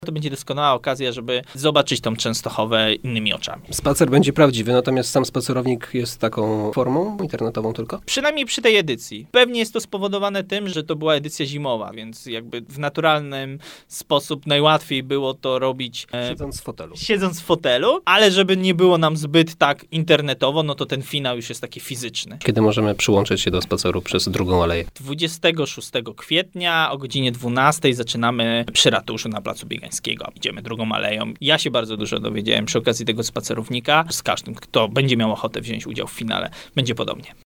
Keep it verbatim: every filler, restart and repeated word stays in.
To będzie doskonała okazja, żeby zobaczyć tą Częstochowę innymi oczami. Spacer będzie prawdziwy, natomiast sam spacerownik jest taką formą internetową tylko? Przynajmniej przy tej edycji. Pewnie jest to spowodowane tym, że to była edycja zimowa, więc jakby w naturalny sposób najłatwiej było to robić e, siedząc w fotelu. Siedząc w fotelu, ale żeby nie było nam zbyt tak internetowo, no to ten finał już jest taki fizyczny. Kiedy możemy przyłączyć się do spaceru przez drugą aleję? dwudziestego szóstego kwietnia o godzinie dwunastej zaczynamy przy ratuszu na Placu Biegańskiego. Idziemy drugą aleją. Ja się bardzo dużo dowiedziałem przy okazji tego spacerownika. Z każdym, kto będzie miał ochotę wziąć udział w finale, będzie podobnie.